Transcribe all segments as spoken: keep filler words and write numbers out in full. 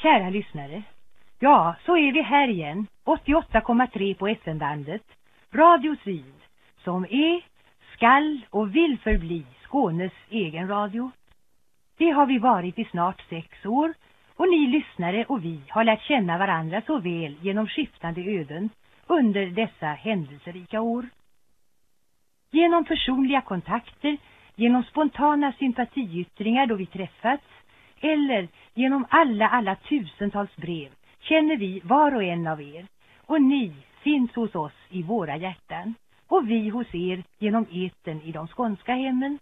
Kära lyssnare, ja, så är vi här igen, åttioåtta komma tre på F M-bandet, Radio Syd, som är, skall och vill förbli Skånes egen radio. Det har vi varit i snart sex år, och ni lyssnare och vi har lärt känna varandra så väl genom skiftande öden under dessa händelserika år. Genom personliga kontakter, genom spontana sympatiyttringar då vi träffats, eller genom alla, alla tusentals brev känner vi var och en av er, och ni finns hos oss i våra hjärtan, och vi hos er genom etern i de skånska hemmen.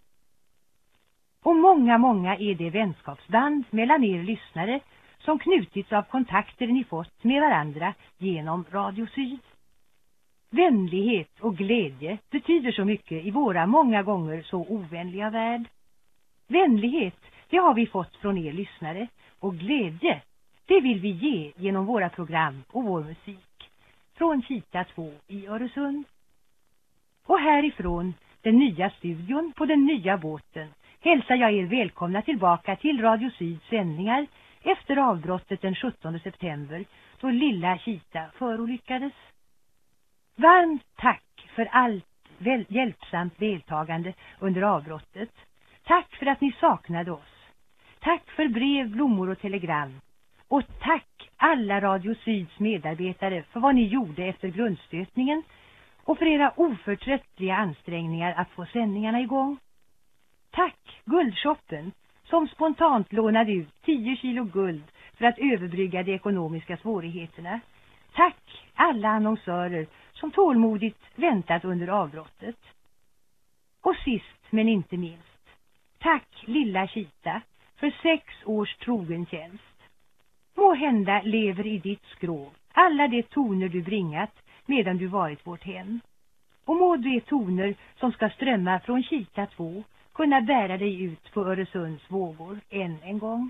Och många, många är det vänskapsband mellan er lyssnare som knutits av kontakter ni fått med varandra genom Radio Syd. Vänlighet och glädje betyder så mycket i våra många gånger så ovänliga värld. Vänlighet, det har vi fått från er lyssnare, och glädje, det vill vi ge genom våra program och vår musik. Från Kita två i Öresund. Och härifrån den nya studion på den nya båten hälsar jag er välkomna tillbaka till Radio Syds sändningar efter avbrottet den sjuttonde september då lilla Kita förolyckades. Varmt tack för allt väl, hjälpsamt deltagande under avbrottet. Tack för att ni saknade oss. Tack för brev, blommor och telegram. Och tack alla Radio Syds medarbetare för vad ni gjorde efter grundstötningen och för era oförtröttliga ansträngningar att få sändningarna igång. Tack Guldshoppen som spontant lånade ut tio kilo guld för att överbrygga de ekonomiska svårigheterna. Tack alla annonsörer som tålmodigt väntat under avbrottet. Och sist men inte minst, tack lilla Kita för sex års trogen tjänst. Må hända lever i ditt skrov alla de toner du bringat medan du varit vårt hem. Och må de toner som ska strömma från Kita två kunna bära dig ut på Öresunds vågor än en gång.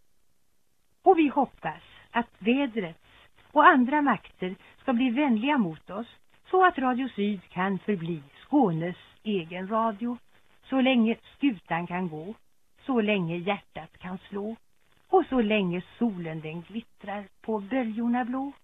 Och vi hoppas att vädrets och andra makter ska bli vänliga mot oss så att Radio Syd kan förbli Skånes egen radio så länge skutan kan gå, så länge hjärtat kan slå och så länge solen den glittrar på böljorna blå.